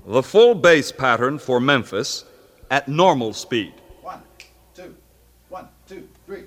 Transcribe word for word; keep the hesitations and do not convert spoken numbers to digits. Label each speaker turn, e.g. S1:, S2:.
S1: The full bass pattern for Memphis at normal speed.
S2: One, two, one, two, three.